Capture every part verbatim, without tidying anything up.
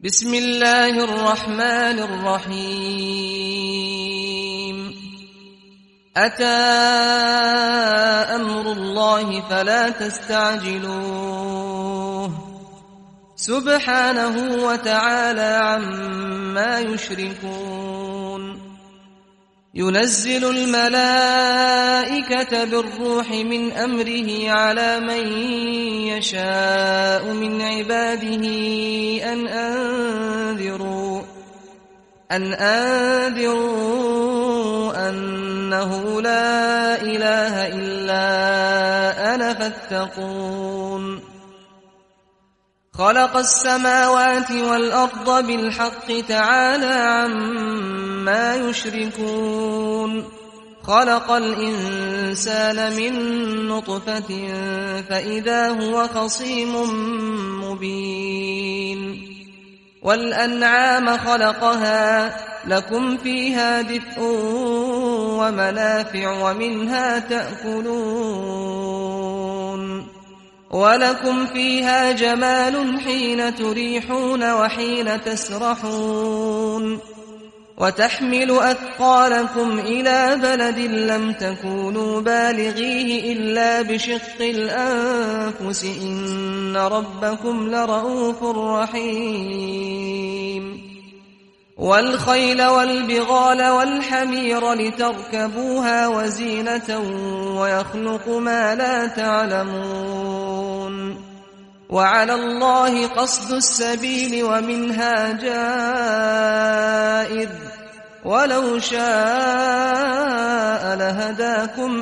بسم الله الرحمن الرحيم أتى أمر الله فلا تستعجلوه سبحانه وتعالى عما يشركون ينزل الملائكة بالروح من أمره على من يشاء من عباده أن أنذروا أن أنذروا أنه لا إله إلا أنا فاتقون خلق السماوات والأرض بالحق تعالى عما يشركون خلق الإنسان من نطفة فإذا هو خصيم مبين والأنعام خلقها لكم فيها دفء ومنافع ومنها تأكلون ولكم فيها جمال حين تريحون وحين تسرحون وتحمل أثقالكم إلى بلد لم تكونوا بالغيه إلا بشق الأنفس إن ربكم لرؤوف رحيم والخيل والبغال والحمير لتركبوها وزينة ويخلق ما لا تعلمون وعلى الله قصد السبيل ومنها جائر ولو شاء لهداكم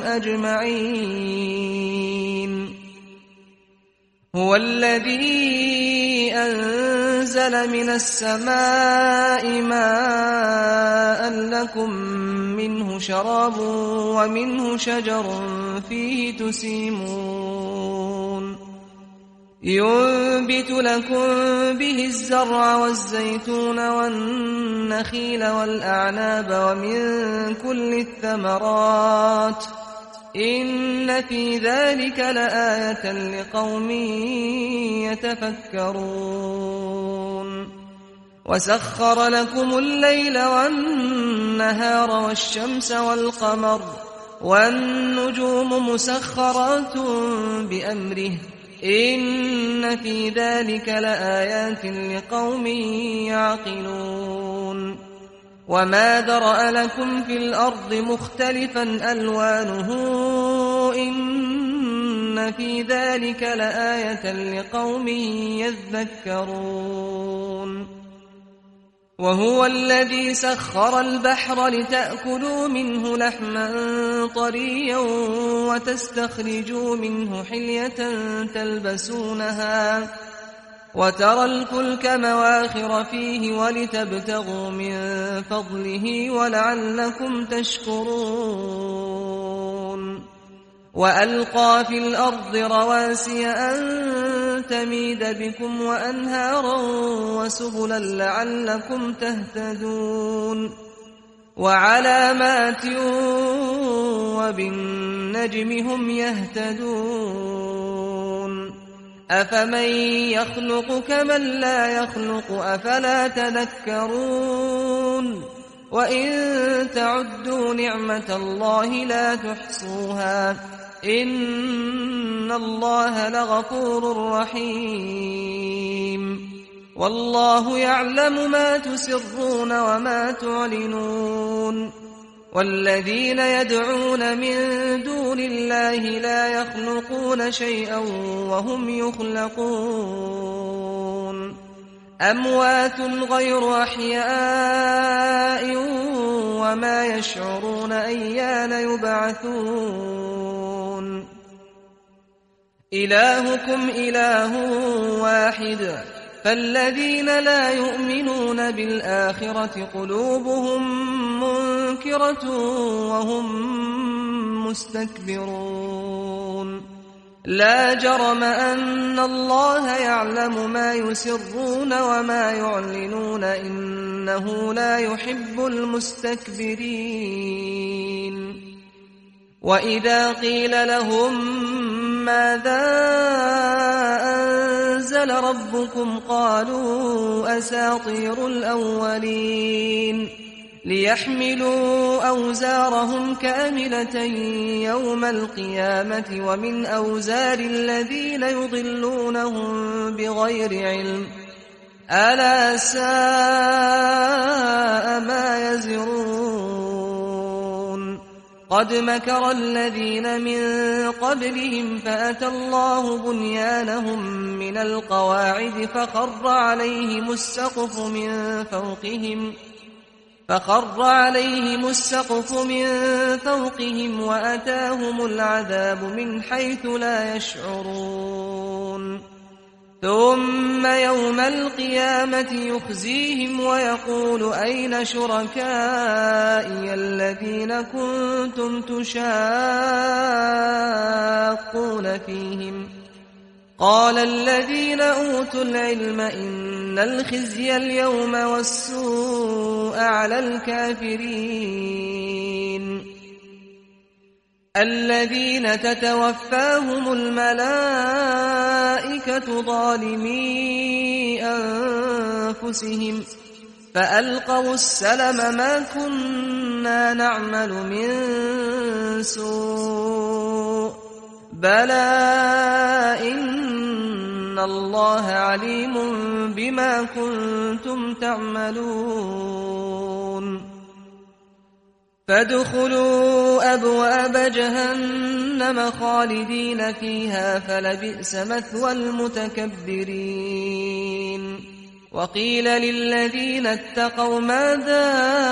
أجمعين هو الذي أنزل من السماء ماء لكم منه شراب ومنه شجر فيه تسيمون ينبت لكم به الزرع والزيتون والنخيل والأعناب ومن كل الثمرات إن في ذلك لآية لقوم يتفكرون وسخر لكم الليل والنهار والشمس والقمر والنجوم مسخرات بأمره إن في ذلك لآيات لقوم يعقلون وما ذرأ لكم في الأرض مختلفا ألوانه إن في ذلك لآية لقوم يذكرون وهو الذي سخر البحر لتأكلوا منه لحما طريا وتستخرجوا منه حلية تلبسونها وترى الفلك مواخر فيه ولتبتغوا من فضله ولعلكم تشكرون وألقى في الأرض رواسي أن تميد بكم وأنهارا وسبلا لعلكم تهتدون وعلامات وبالنجم هم يهتدون أفمن يخلق كمن لا يخلق أفلا تذكرون وإن تعدوا نعمة الله لا تحصوها إن الله لغفور رحيم والله يعلم ما تسرون وما تعلنون والذين يدعون من دون الله لا يخلقون شيئا وهم يخلقون أموات غير أحياء وما يشعرون أيان يبعثون إلهكم إله واحد فالذين لا يؤمنون بالآخرة قلوبهم منكرة وهم مستكبرون لا جرم أن الله يعلم ما يسرون وما يعلنون إنه لا يحب المستكبرين وإذا قيل لهم ماذا أنزل أنزل ربكم قالوا أساطير الأولين ليحملوا أوزارهم كاملة يوم القيامة ومن أوزار الذين يضلونهم بغير علم ألا ساء ما يزرون قد مكر الذين من قبلهم فأتى الله بنيانهم من القواعد فخر عليهم السقف من فوقهم فخر عليهم السقف من فوقهم وأتاهم العذاب من حيث لا يشعرون ثم يوم القيامة يخزيهم ويقول أين شركائي الذين كنتم تشاقون فيهم قال الذين أوتوا العلم إن الخزي اليوم والسوء على الكافرين الذين تتوفاهم الملائكة ظالمي أنفسهم فألقوا السلم ما كنا نعمل من سوء بلى إن الله عليم بما كنتم تعملون فادخلوا أبواب جهنم خالدين فيها فلبئس مثوى المتكبرين وقيل للذين اتقوا ماذا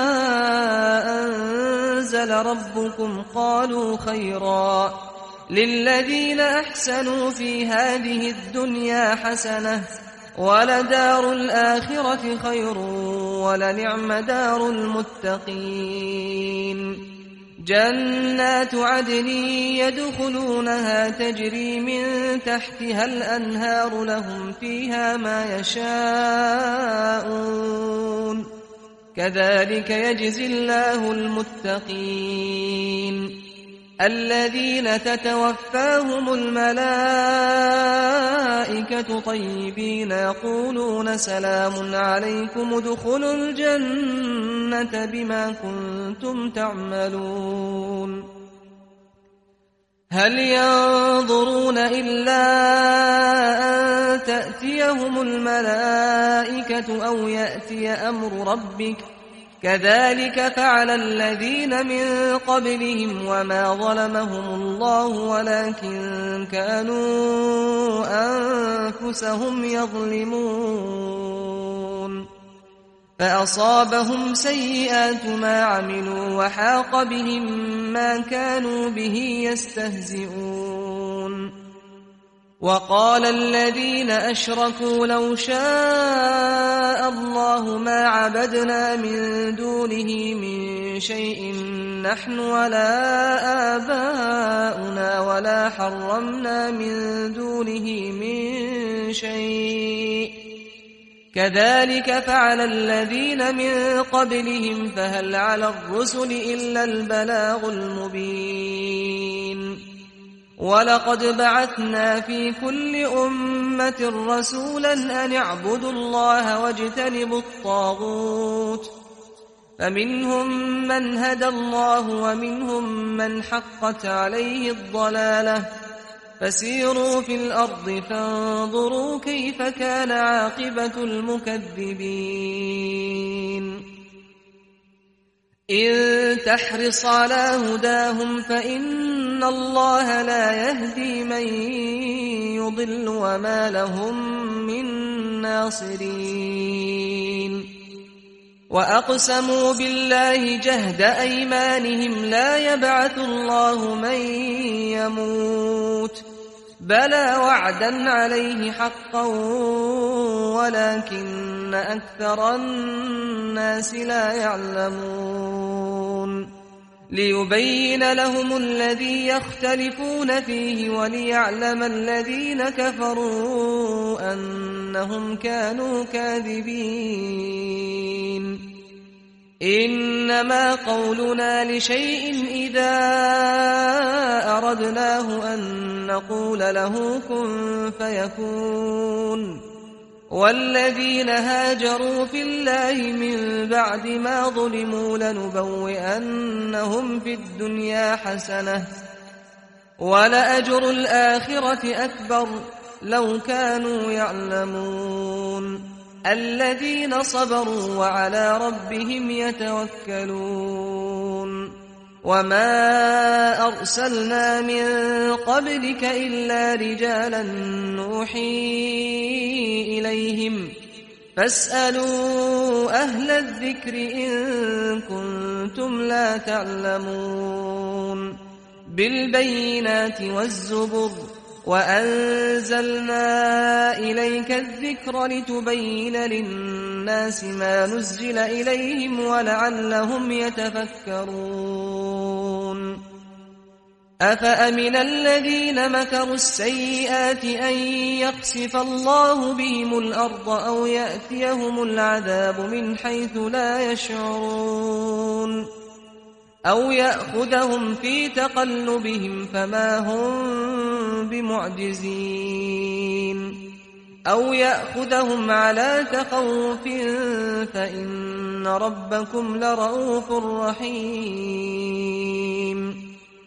أنزل ربكم قالوا خيرا للذين أحسنوا في هذه الدنيا حسنة ولدار الآخرة خير ولنعم دار المتقين جنات عدن يدخلونها تجري من تحتها الأنهار لهم فيها ما يشاءون كذلك يجزي الله المتقين الذين تتوفاهم الملائكة طيبين يقولون سلام عليكم ادخلوا الجنة بما كنتم تعملون هل ينظرون إلا أن تأتيهم الملائكة أو يأتي أمر ربك كذلك فعل الذين من قبلهم وما ظلمهم الله ولكن كانوا أنفسهم يظلمون فأصابهم سيئات ما عملوا وحاق بهم ما كانوا به يستهزئون وقال الذين أشركوا لو شاء الله ما عبدنا من دونه من شيء نحن ولا آباؤنا ولا حرمنا من دونه من شيء كذلك فعل الذين من قبلهم فهل على الرسل إلا البلاغ المبين ولقد بعثنا في كل أمة رسولا أن اعبدوا الله واجتنبوا الطاغوت فمنهم من هدى الله ومنهم من حقت عليه الضلالة فسيروا في الأرض فانظروا كيف كان عاقبة المكذبين إن تحرص على هداهم فإن الله لا يهدي من يضل وما لهم من ناصرين وأقسموا بالله جهد أيمانهم لا يبعث الله من يموت بلى وعدا عليه حقا ولكن أكثر الناس لا يعلمون ليبين لهم الذي يختلفون فيه وليعلم الذين كفروا أنهم كانوا كاذبين إن إنما قولنا لشيء إذا أردناه أن نقول له كن فيكون والذين هاجروا في الله من بعد ما ظلموا لنبوئنهم في الدنيا حسنة ولأجر الآخرة أكبر لو كانوا يعلمون الذين صبروا وعلى ربهم يتوكلون وما أرسلنا من قبلك إلا رجالا نوحي إليهم فاسألوا أهل الذكر إن كنتم لا تعلمون بالبينات والزبر وأنزلنا إليك الذكر لتبين للناس ما نزل إليهم ولعلهم يتفكرون أفأمن الذين مكروا السيئات أن يخسف الله بهم الأرض أو يأتيهم العذاب من حيث لا يشعرون أو يأخذهم في تقلبهم فما هم بمعجزين أو يأخذهم على تخوف فإن ربكم لرؤوف رحيم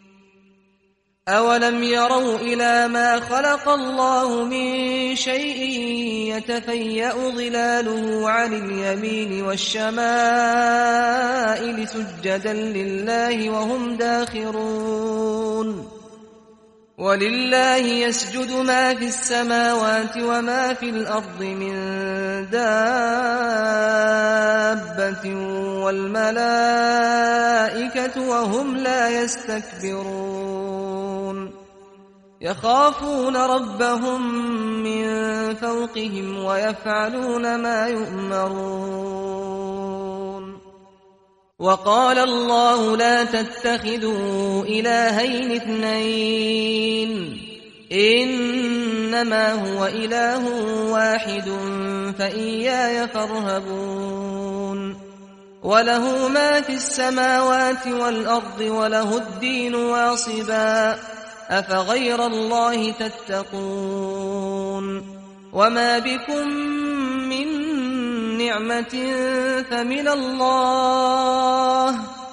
أولم يروا إلى ما خلق الله من شيء يتفيأ ظلاله عن اليمين والشمائل سجدا لله وهم داخرون ولله يسجد ما في السماوات وما في الأرض من دابة والملائكة وهم لا يستكبرون يخافون ربهم من فوقهم ويفعلون ما يؤمرون وقال الله لا تتخذوا إلهين اثنين إنما هو إله واحد فإياي فارهبون وله ما في السماوات والأرض وله الدين واصبا أفغير الله تتقون وما بكم من نعمة فمن الله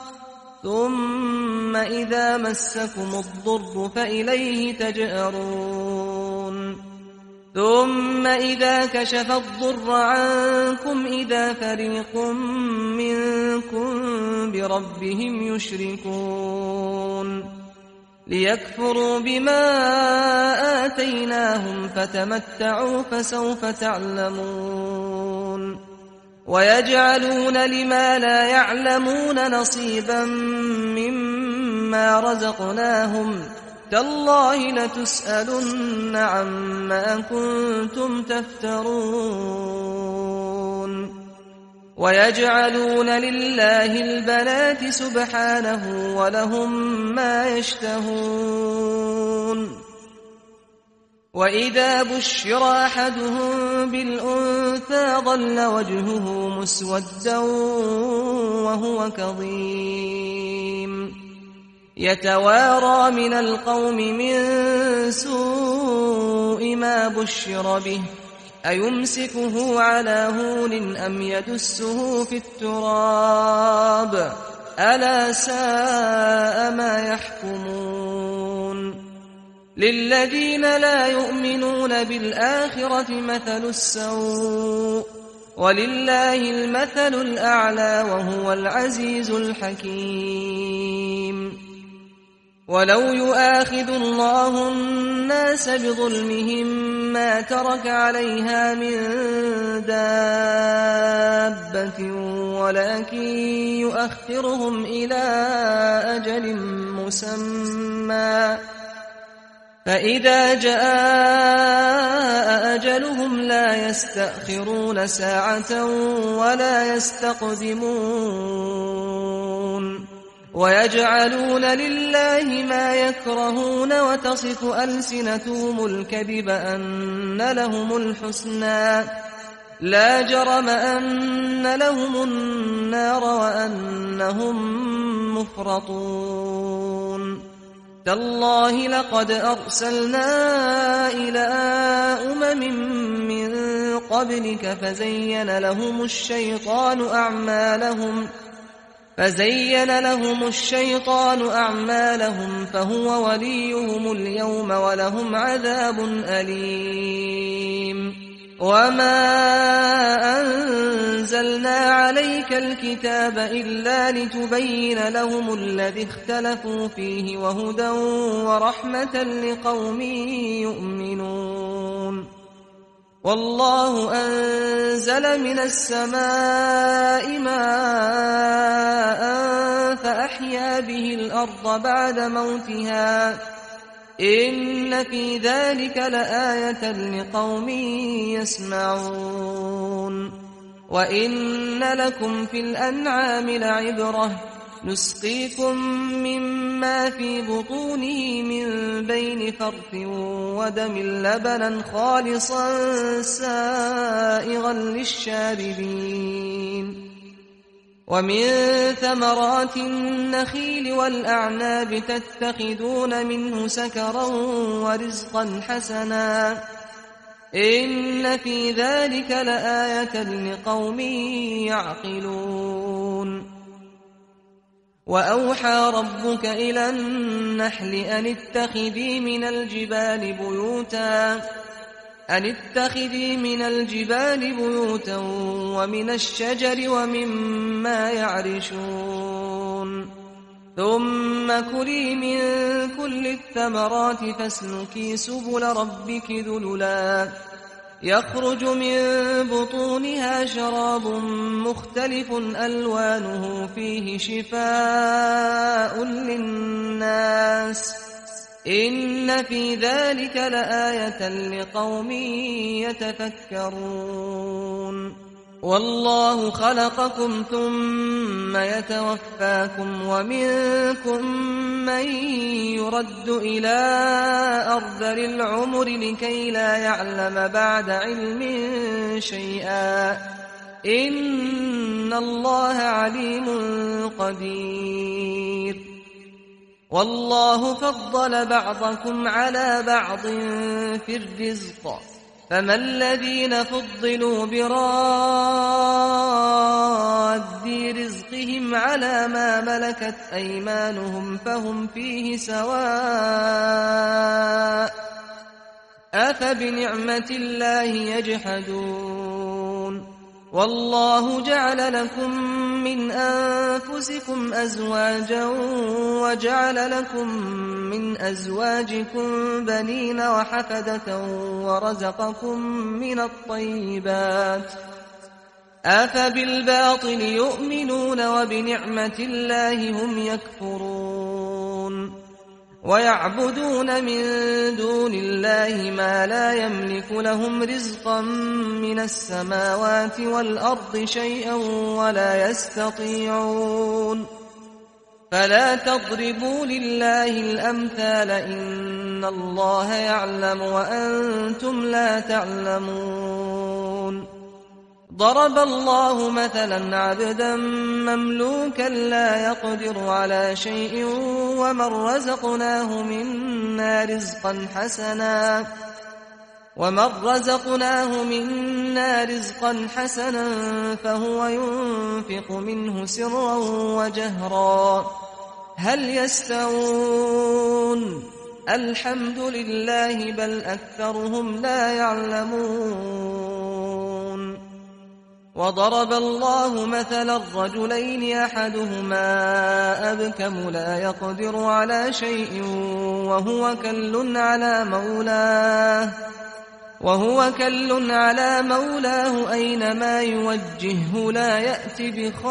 ثم إذا مسكم الضر فإليه تجأرون ثم إذا كشف الضر عنكم إذا فريق منكم بربهم يشركون ليكفروا بما آتيناهم فتمتعوا فسوف تعلمون ويجعلون لما لا يعلمون نصيبا مما رزقناهم تالله لتسألن عما كنتم تفترون ويجعلون لله البنات سبحانه ولهم ما يشتهون وإذا بشر أحدهم بالأنثى ظل وجهه مسودا وهو كظيم يتوارى من القوم من سوء ما بشر به أيمسكه على هون أم يدسه في التراب ألا ساء ما يحكمون للذين لا يؤمنون بالآخرة مثل السوء ولله المثل الأعلى وهو العزيز الحكيم ولو يؤاخذ الله الناس بظلمهم ما ترك عليها من دابة ولكن يؤخرهم إلى أجل مسمى فإذا جاء أجلهم لا يستأخرون ساعة ولا يستقدمون ويجعلون لله ما يكرهون وتصف ألسنتهم الكذب أن لهم الحسنى لا جرم أن لهم النار وأنهم مفرطون تالله لقد أرسلنا إلى أمم من قبلك فزين لهم الشيطان أعمالهم فزين لهم الشيطان أعمالهم فهو وليهم اليوم ولهم عذاب أليم وما أنزلنا عليك الكتاب إلا لتبين لهم الذي اختلفوا فيه وهدى ورحمة لقوم يؤمنون والله أنزل من السماء ماء فأحيا به الأرض بعد موتها إن في ذلك لآية لقوم يسمعون وإن لكم في الأنعام لعبرة نسقيكم مما في بطونه من بين فرث ودم لبنا خالصا سائغا للشاربين ومن ثمرات النخيل والأعناب تتخذون منه سكرا ورزقا حسنا إن في ذلك لآية لقوم يعقلون وأوحى ربك إلى النحل أن اتخذي من الجبال بيوتا أن اتخذي من الجبال بيوتا ومن الشجر ومما يعرشون ثم كلي من كل الثمرات فاسلكي سبل ربك ذللا يخرج من بطونها شراب مختلف ألوانه فيه شفاء للناس إن في ذلك لآية لقوم يتفكرون والله خلقكم ثم يتوفاكم ومنكم من يرد إلى أرذل العمر لكي لا يعلم بعد علم شيئا إن الله عليم قدير والله فضل بعضكم على بعض في الرزق فما الذين فضلوا براد رزقهم على ما ملكت أيمانهم فهم فيه سواء أفبنعمة الله يجحدون والله جعل لكم من أنفسكم أزواجا وجعل لكم من أزواجكم بنين وحفدة ورزقكم من الطيبات أفبالباطل يؤمنون وبنعمة الله هم يكفرون ويعبدون من دون الله ما لا يملك لهم رزقا من السماوات والأرض شيئا ولا يستطيعون فلا تضربوا لله الأمثال إن الله يعلم وأنتم لا تعلمون ضرب الله مثلا عبدا مملوكا لا يقدر على شيء ومن رزقناه منا رزقا حسنا ومن رزقناه منا رزقا حسنا فهو ينفق منه سرا وجهرا هل يستوون الحمد لله بل أكثرهم لا يعلمون وضرب الله مثلا الرجلين أحدهما أبكم لا يقدر على شيء وهو كل على مولاه وهو كل على مولاه أينما يوجهه لا يأتي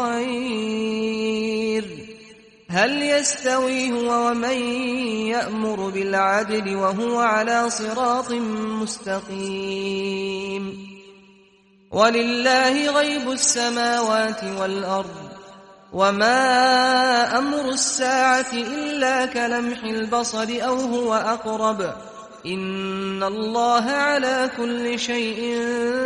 بخير هل يستوي هو ومن يأمر بالعدل وهو على صراط مستقيم ولله غيب السماوات والأرض وما أمر الساعة إلا كلمح البصر أو هو أقرب إن الله على كل شيء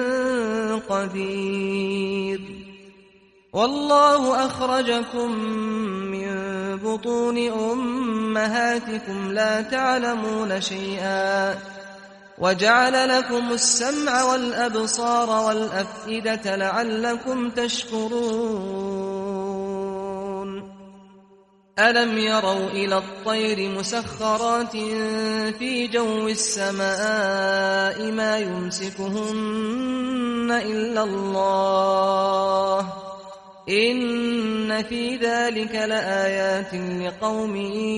قدير والله أخرجكم من بطون أمهاتكم لا تعلمون شيئا وجعل لكم السمع والأبصار والأفئدة لعلكم تشكرون ألم يروا إلى الطير مسخرات في جو السماء ما يمسكهن إلا الله إن في ذلك لآيات لقوم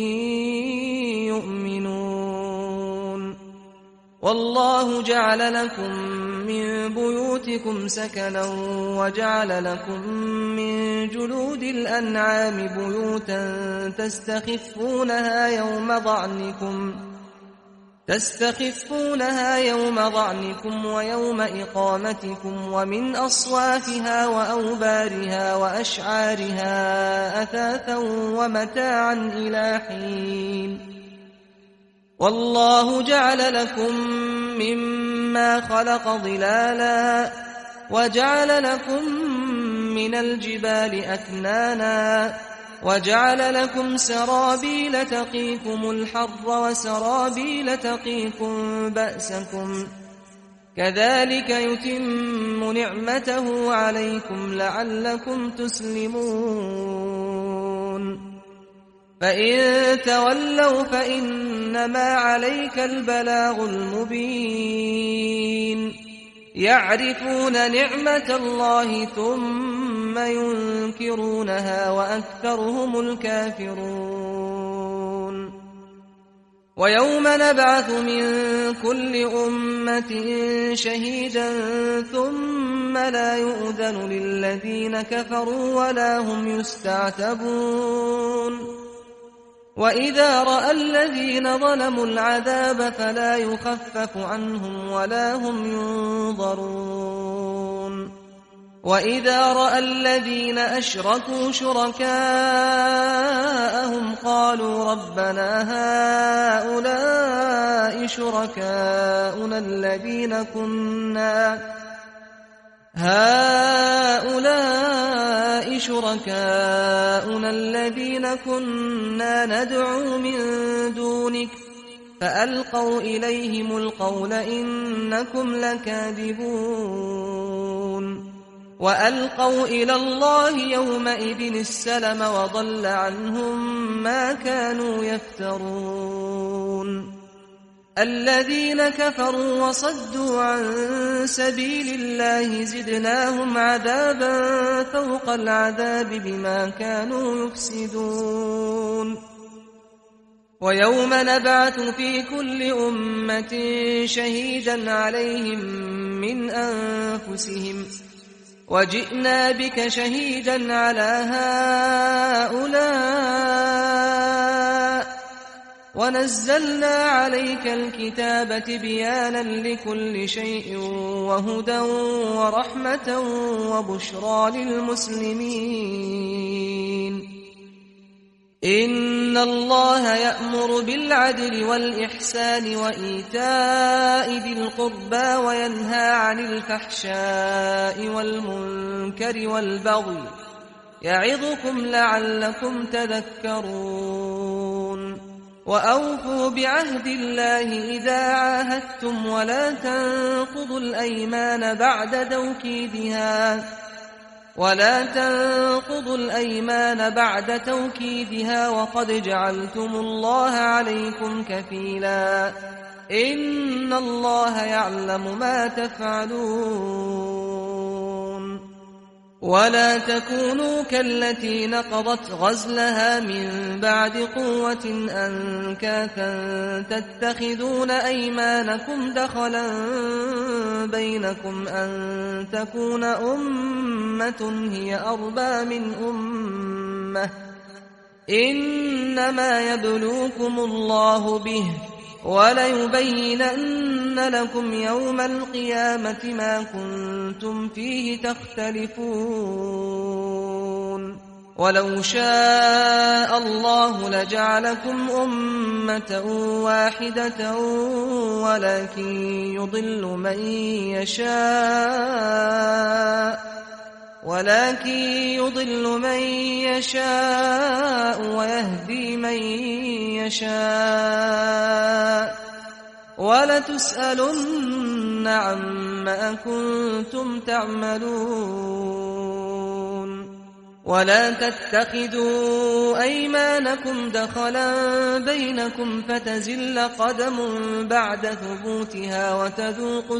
يؤمنون والله جعل لكم من بيوتكم سكنا وجعل لكم من جلود الأنعام بيوتا تستخفونها يوم ضعنكم تستخفونها يوم ضعنكم ويوم إقامتكم ومن أصوافها وأوبارها وأشعارها أثاثا ومتاعا إلى حين والله جعل لكم مما خلق ظلالا وجعل لكم من الجبال أكنانا وجعل لكم سرابيل تقيكم الحر وسرابيل تقيكم بأسكم كذلك يتم نعمته عليكم لعلكم تسلمون فإن تولوا فإنما عليك البلاغ المبين يعرفون نعمة الله ثم ينكرونها وأكثرهم الكافرون ويوم نبعث من كل أمة شهيدا ثم لا يؤذن للذين كفروا ولا هم يستعتبون وإذا رأى الذين ظلموا العذاب فلا يخفف عنهم ولا هم ينظرون وإذا رأى الذين أشركوا شركاءهم قالوا ربنا هؤلاء شركاؤنا الذين كنا هؤلاء شركاؤنا الذين كنا ندعو من دونك فألقوا إليهم القول إنكم لكاذبون وألقوا إلى الله يومئذ السلم وضل عنهم ما كانوا يفترون الذين كفروا وصدوا عن سبيل الله زدناهم عذابا فوق العذاب بما كانوا يفسدون ويوم نبعث في كل أمة شهيدا عليهم من أنفسهم وجئنا بك شهيدا على هؤلاء ونزلنا عليك الكتاب تبيانا لكل شيء وهدى ورحمة وبشرى للمسلمين إن الله يأمر بالعدل والإحسان وإيتاء ذي القربى وينهى عن الفحشاء والمنكر والبغي يعظكم لعلكم تذكرون وأوفوا بعهد الله إذا عاهدتم ولا تنقضوا الأيمان بعد توكيدها ولا تنقضوا الأيمان بعد توكيدها وقد جعلتم الله عليكم كفيلا إن الله يعلم ما تفعلون ولا تكونوا كالتي نقضت غزلها من بعد قوة أنكاثا تتخذون أيمانكم دخلا بينكم أن تكون أمة هي أربى من أمة إنما يبلوكم الله به وليبينن لكم يوم القيامة ما كنتم فيه تختلفون ولو شاء الله لجعلكم أمة واحدة ولكن يضل من يشاء ولكن يضل من يشاء ويهدي من يشاء ولتسألن عما كنتم تعملون ولا تتخذوا أيمانكم دخلا بينكم فتزل قدم بعد ثبوتها وتذوقوا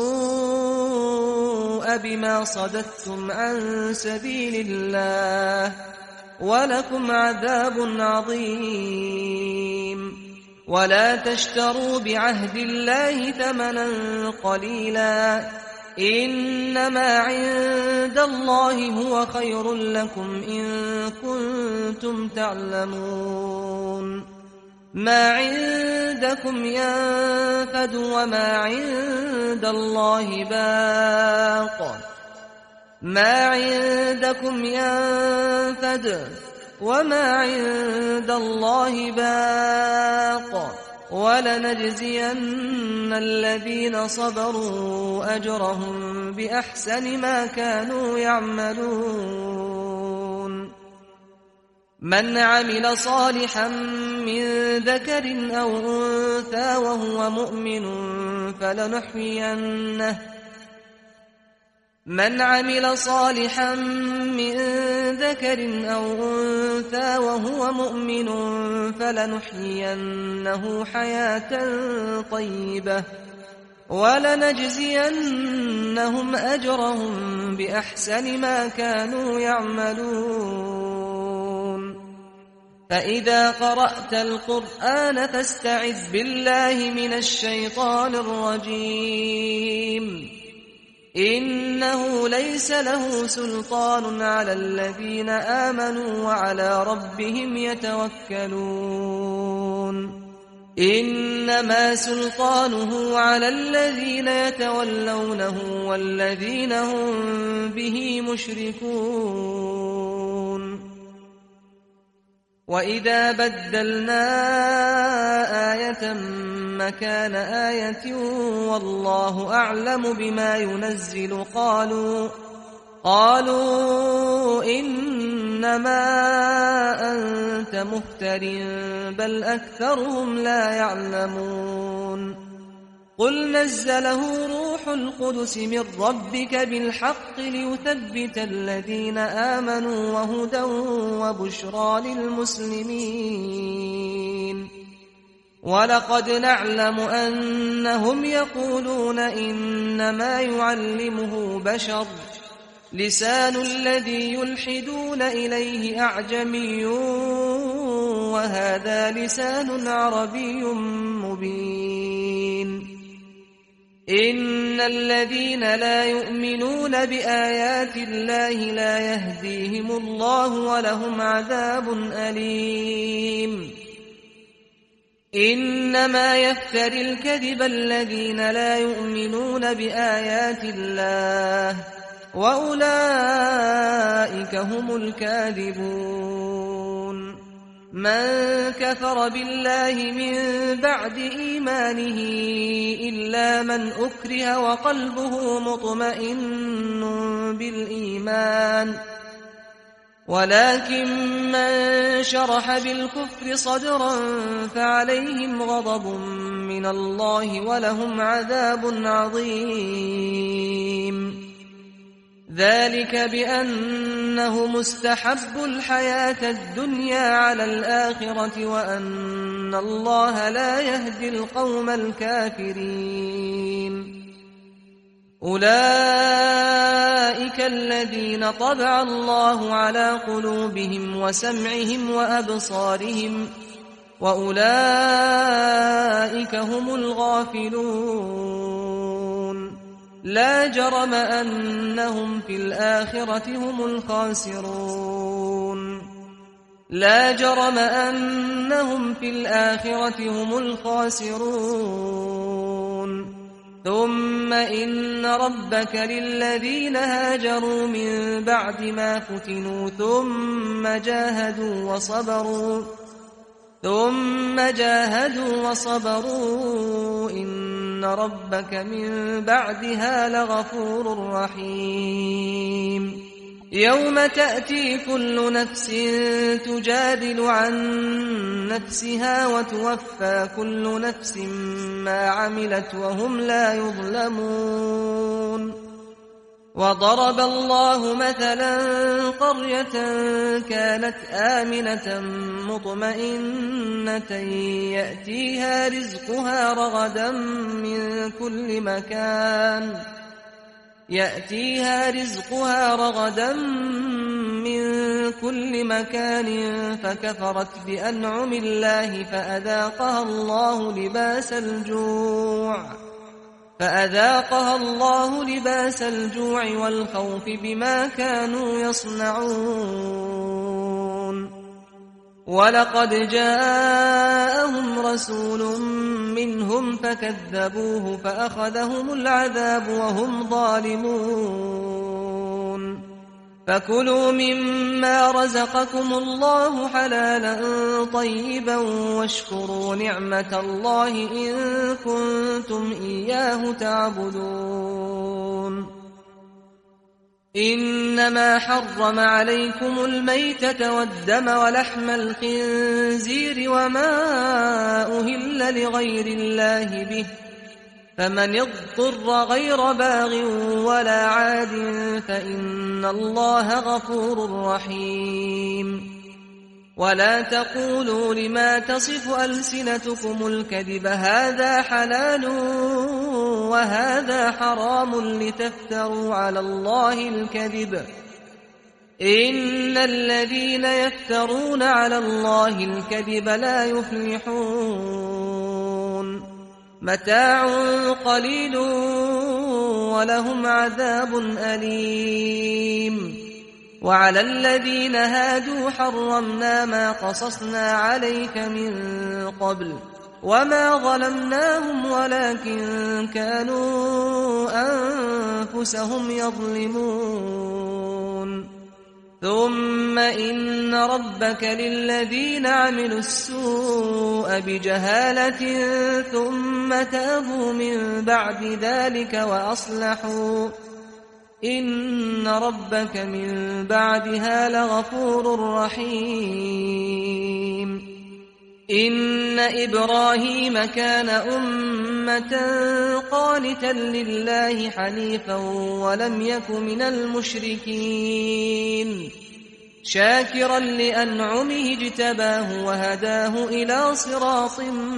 السوء بما صددتم عن سبيل الله ولكم عذاب عظيم ولا تشتروا بعهد الله ثمنا قليلا إنما عند الله هو خير لكم إن كنتم تعلمون ما عندكم ينفد وما عند الله باق ما عندكم ينفد وما عند الله باق ولنجزين الذين صبروا أجرهم بأحسن ما كانوا يعملون من عمل صالحا من ذكر أو أنثى وهو مؤمن فلنحيينه من عمل صالحا من ذكر أو أنثى وهو مؤمن فلنحيينه حياة طيبة ولنجزينهم أجرهم بأحسن ما كانوا يعملون فإذا قرأت القرآن فاستعذ بالله من الشيطان الرجيم إنه ليس له سلطان على الذين آمنوا وعلى ربهم يتوكلون إنما سلطانه على الذين يتولونه والذين هم به مشركون وإذا بدلنا آية مكان آية والله أعلم بما ينزل قالوا قالوا إنما أنت مفتر بل أكثرهم لا يعلمون قل نزله روح القدس من ربك بالحق ليثبت الذين آمنوا وهدى وبشرى للمسلمين ولقد نعلم أنهم يقولون إنما يعلمه بشر لسان الذي يلحدون إليه أعجمي وهذا لسان عربي مبين إن الذين لا يؤمنون بآيات الله لا يهديهم الله ولهم عذاب أليم إنما يفتري الكذب الذين لا يؤمنون بآيات الله وأولئك هم الكاذبون من كفر بالله من بعد إيمانه إلا من أكره وقلبه مطمئن بالإيمان ولكن من شرح بالكفر صدرا فعليهم غضب من الله ولهم عذاب عظيم ذلك بأنه مستحب الحياة الدنيا على الآخرة وأن الله لا يهدي القوم الكافرين أولئك الذين طبع الله على قلوبهم وسمعهم وأبصارهم وأولئك هم الغافلون لا جرم أنهم في الآخرة هم الخاسرون لا جرم أنهم في الآخرة هم الخاسرون ثم إن ربك للذين هاجروا من بعد ما فتنوا ثم جاهدوا وصبروا ثم جاهدوا وصبروا إن ربك من بعدها لغفور رحيم. يوم تأتي كل نفس تجادل عن نفسها وتوفى كل نفس ما عملت وهم لا يظلمون. وضرب الله مثلا قرية كانت آمنة مطمئنة يأتيها رزقها رغدا من كل مكان يأتيها رزقها رغدا من كل مكان فكفرت بأنعم الله فأذاقها الله لباس الجوع فأذاقها الله لباس الجوع والخوف بما كانوا يصنعون. ولقد جاءهم رسول منهم فكذبوه فأخذهم العذاب وهم ظالمون. فكلوا مما رزقكم الله حلالا طيبا واشكروا نعمة الله إن كنتم إياه تعبدون. إنما حرم عليكم الميتة والدم ولحم الخنزير وما أهل لغير الله به فمن اضطر غير باغ ولا عاد فإن الله غفور رحيم. ولا تقولوا لما تصف ألسنتكم الكذب هذا حلال وهذا حرام لتفتروا على الله الكذب إن الذين يفترون على الله الكذب لا يفلحون. متاع قليل ولهم عذاب أليم. وعلى الذين هادوا حرمنا ما قصصنا عليك من قبل وما ظلمناهم ولكن كانوا أنفسهم يظلمون. ثم إن ربك للذين عملوا السوء بجهالة ثم تابوا من بعد ذلك وأصلحوا إن ربك من بعدها لغفور رحيم. إن إبراهيم كان أمة قانتا لله حنيفا ولم يك من المشركين شاكرا لأنعمه اجتباه وهداه إلى صراط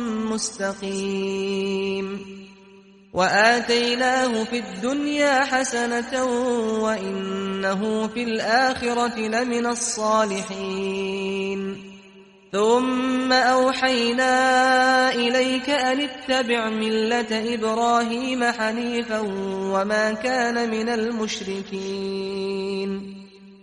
مستقيم. وآتيناه في الدنيا حسنة وإنه في الآخرة لمن الصالحين. ثم أوحينا إليك أن اتبع ملة إبراهيم حنيفا وما كان من المشركين.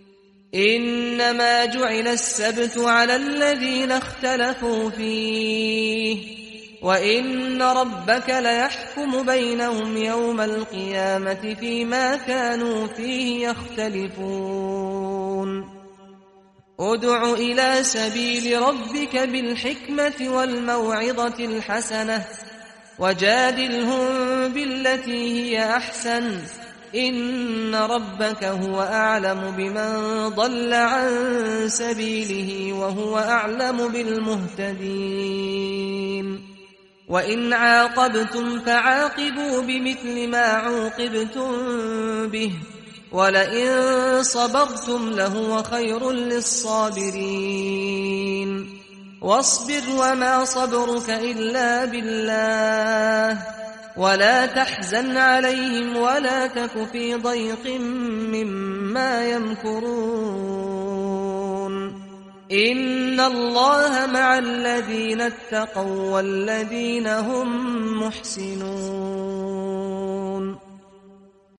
إنما جعل السبت على الذين اختلفوا فيه وإن ربك ليحكم بينهم يوم القيامة فيما كانوا فيه يختلفون. ادع إلى سبيل ربك بالحكمة والموعظة الحسنة وجادلهم بالتي هي أحسن إن ربك هو أعلم بمن ضل عن سبيله وهو أعلم بالمهتدين. وإن عاقبتم فعاقبوا بمثل ما عوقبتم به ولئن صبرتم لهو خير للصابرين. واصبر وما صبرك إلا بالله ولا تحزن عليهم ولا تك في ضيق مما يمكرون. إن الله مع الذين اتقوا والذين هم محسنون.